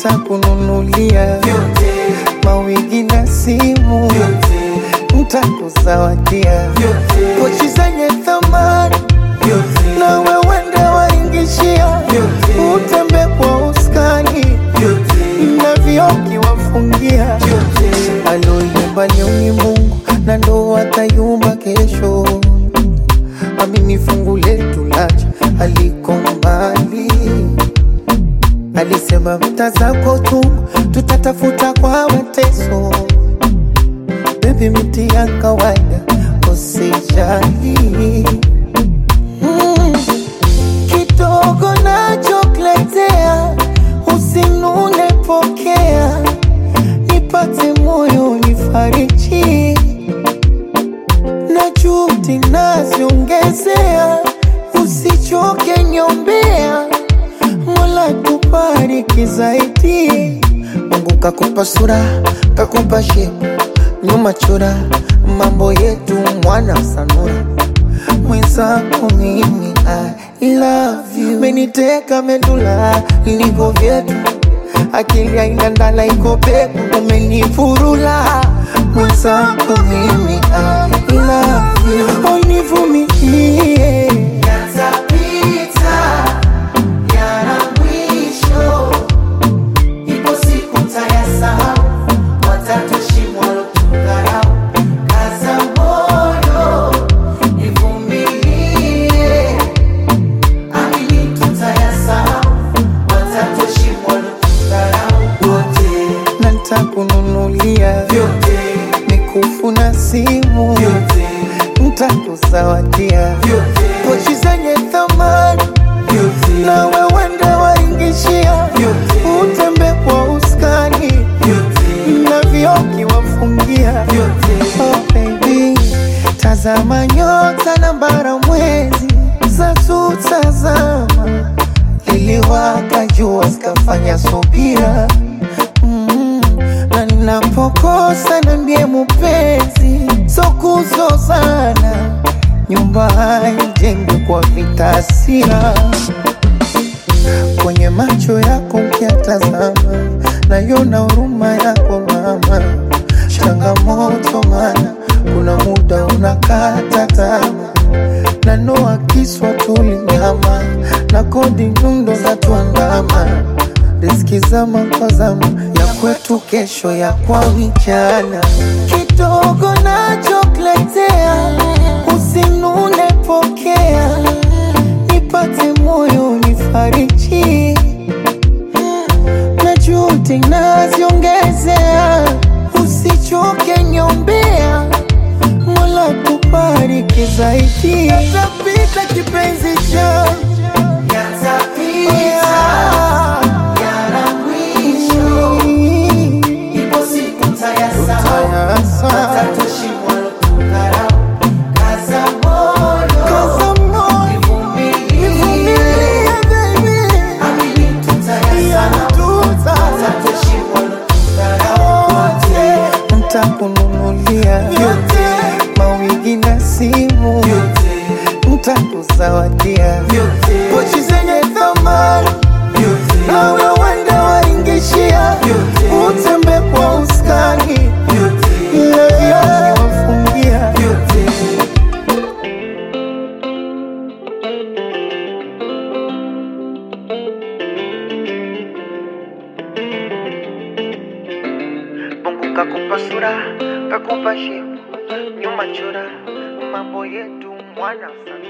nitakununulia vyote, mawigi na simu vyote, nitakuzawadia vyote, pochi zenye thamani vyote, na wewe ndio waingishia vyote, utembe kwa uskani vyote, na vioki wafungia vyote. Aloyumba leo ni Mungu na ndo atayumba kesho. Amini fungu letu lacha aliko mbali. Alisema vita zako tu tutatafuta kwa mateso. Baby miti ya kawaida usijali. Kidogo nachokuletea usinune, pokea, nipate moyo nifariji, na juhudi naziongezea, usichoke niombea, Mola tubariki zaidi. Mungu kakupa sura, kakupa shepu, nyuma chora, mambo yetu mwana sanura. Mwenzako mimi I love you, meniteka medula niko vyetu, akili haina ndala iko peku, umenifurula. Mwenzako mimi I love you, univumilie, yatapita yana mwisho, ipo siku tayasahau, watatushimwa lotukarau. Kaza moyo, nivumilie, amini tutayasahau, watatushimwa lotukarau. Wote na nitakununulia vyote, mikufu na simu vyote, nitakuzawadia vyote, pochi zenye thamani vyote, na wewe ndio waingishia vyote, utembe kwa uskani vyote, na vioki wafungia vyote. Oh baby, tazama nyota na bara mwezi za tutazama, liliwaka jua zikafanya subira. Na ninapokosa niambie mpenzi, so kuzozana, nyumba haijengwi kwa vita hasira. Kwenye macho yako ukiyatazama, naiona huruma yako mama. Changamoto mana kuna muda unakata tamaa, na noa kiswa tulinyama, na kodi nyundo za tuandama. Riziki zama kwa zama, ya kwetu kesho ya kwa vijana. Kidogo nachokuletea usinune, pokea, nipate moyo nifariji, na juhudi naziongezea, usichoke niombea, Mola tubariki zaidi. Yatapita kipenzi changu, yatapita yana mwisho, ipo siku tayasahau, watatushimwa lotukarau. Kaza moyo, nivumilie baby, amini tutayasahau, watatushimwa lotukarau. Wote nitakununulia vyote, mawigi na simu vyote, nitakuzawadia vyote, pochi zenye thamani vyote, na wewe ndio waingishia vyote, utembe kwa uskani vyote, na vioki wafungia vyote. Mungu kakupa sura, kakupa shepu, nyuma chora, mambo yetu mwana sana.